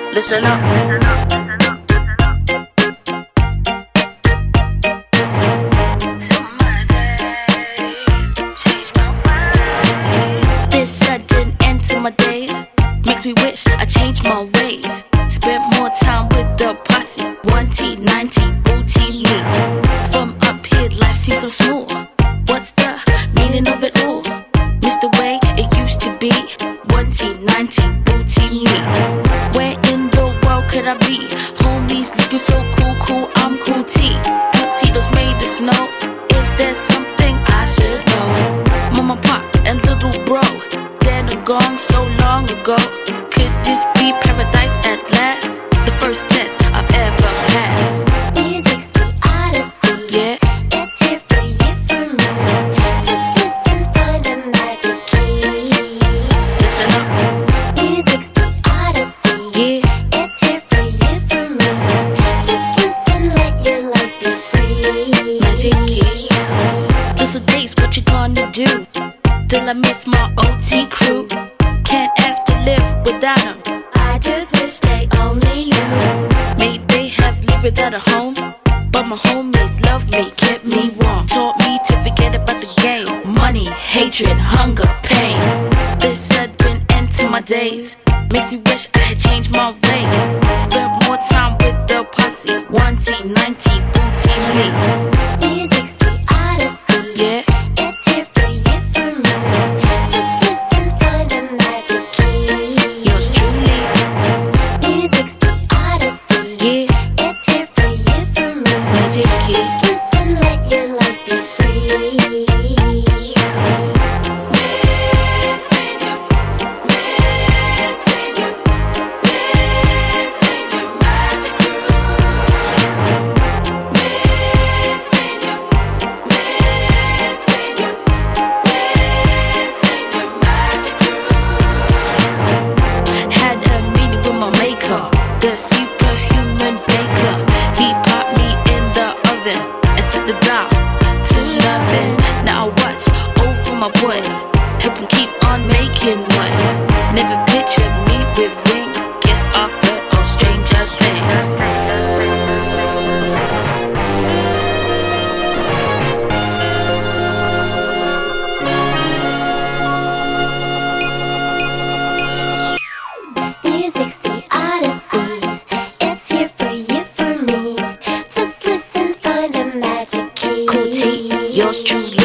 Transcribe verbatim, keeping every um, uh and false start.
Listen up. This sudden end to my days makes me wish I changed my ways. Spent more time with the posse, one T, ninety, booty me. From up here, life seems so smooth. What's the meaning of it all? Missed the way it used to be, one T, ninety, booty me. Where in the world could I be? Homies looking so cool, cool, I'm cool T. Tuxedos made of snow. Is there something I should know? Mama, pop, and little bro, dead and gone so long ago. Could this be paradise at last? The first test I've ever passed. Music's the odyssey. Yeah. It's here for you, for me. Just listen, find a magic key. Listen up. Music's the odyssey. Yeah. It's here for you, for me. Just listen, let your life be free. Magic key. Just a days, what you gonna do? Till I miss my O T crew. Can't have to live without them. I just wish they only knew. May they have lived without a home, but my homies loved me, kept me warm. Taught me to forget about the game. Money, hatred, hunger, pain. This sudden end to my days makes me wish I had changed my ways. Spent more time with the posse, one T, ninety, booty me. Music's the odyssey. Yeah. It's here for you, for me. Just listen, find a magic key. Yours truly. Music's the odyssey. Yeah. It's here for you, for me. Magic key. Just listen, let your life be free. Missing you, missing you, missing you, magic crew. Missing you, missing you, missing you, magic crew. Had a meeting with my maker, the superhuman baker. He popped me in the oven and set the dial to loving. Now I watch over my boys, help them keep on making noise. Never pictured me with wings, guess I've heard of stranger things. Music's the odyssey. It's here for you, for me. Just listen, find a magic key. Cool T, yours truly.